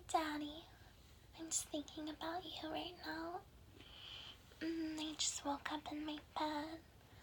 Daddy, I'm just thinking about you right now. I just woke up in my bed.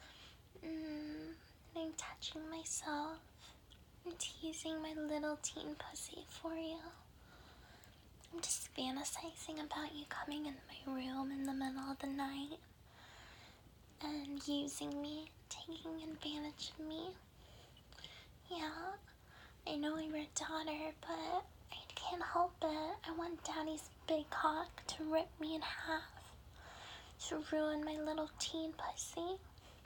I'm touching myself. I'm teasing my little teen pussy for you. I'm just fantasizing about you coming in my room in the middle of the night and using me, taking advantage of me. Yeah, I know I'm your daughter, but I can't help it. I want Daddy's big cock to rip me in half, to ruin my little teen pussy.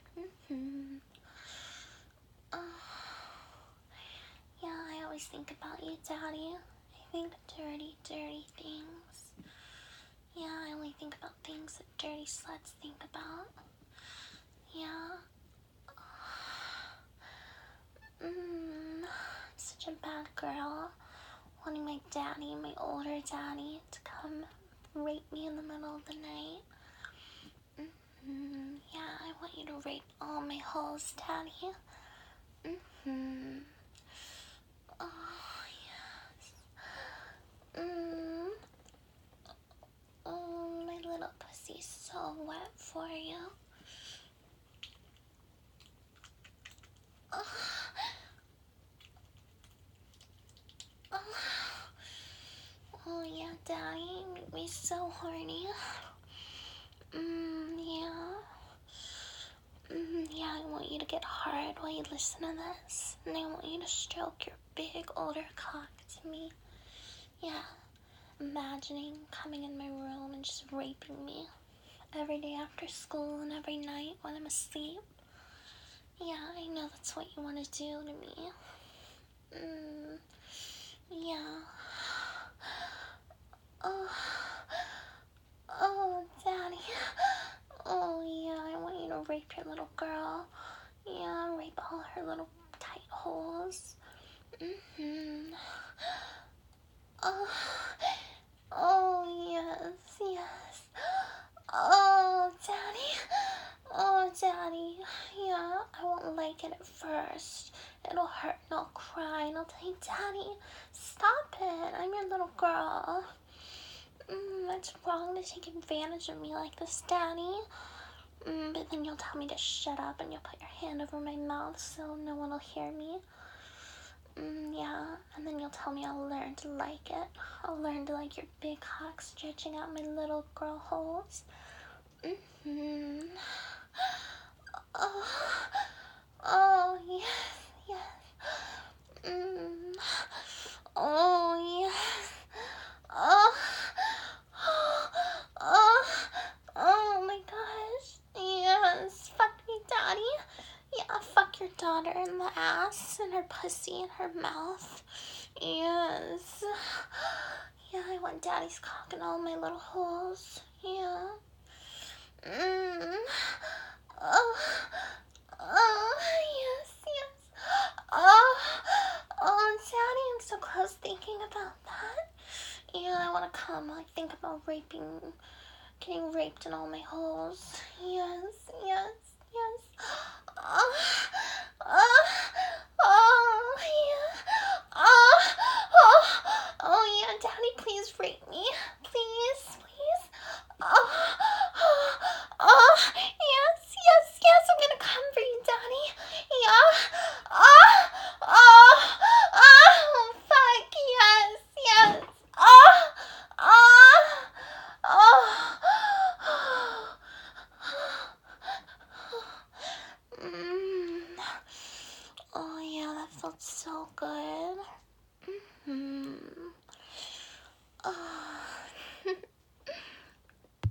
Yeah, I always think about you, Daddy. I think dirty, dirty things. Yeah, I only think about things that dirty sluts think about. Yeah. Such a bad girl. Wanting my daddy, my older daddy, to come rape me in the middle of the night. Yeah, I want you to rape all my holes, Daddy. Oh, yes. Oh, my little pussy's so wet for you. Oh yeah, Daddy, make me so horny. Yeah, I want you to get hard while you listen to this. And I want you to stroke your big older cock to me. Yeah, imagining coming in my room and just raping me every day after school and every night when I'm asleep. Yeah, I know that's what you want to do to me. Yeah. Oh, Daddy. Oh, yeah, I want you to rape your little girl. Yeah, rape all her little tight holes. Oh, yes, yes. Oh, Daddy. Yeah, I won't like it at first. It'll hurt and I'll cry and I'll tell you, Daddy, stop it. I'm your little girl. It's wrong to take advantage of me like this, Daddy. But then you'll tell me to shut up and you'll put your hand over my mouth so no one will hear me. Yeah, and then you'll tell me I'll learn to like it. I'll learn to like your big cock stretching out my little girl holes. Oh, yes, yes. Oh, yes. Oh my gosh. Yes, fuck me, Daddy. Yeah, fuck your daughter in the ass and her pussy in her mouth. Yes. Yeah, I want Daddy's cock in all my little holes. Yeah. Yes, yes. Daddy, I'm so close thinking about that. Yeah, I want to come. I think about getting raped in all my holes. Yes, yes, yes. Yeah, Daddy, please rape me. Please, please. Yes, yes, yes, I'm gonna come for you, Daddy. Yeah. Fuck, yes, yes. Oh yeah, that felt so good.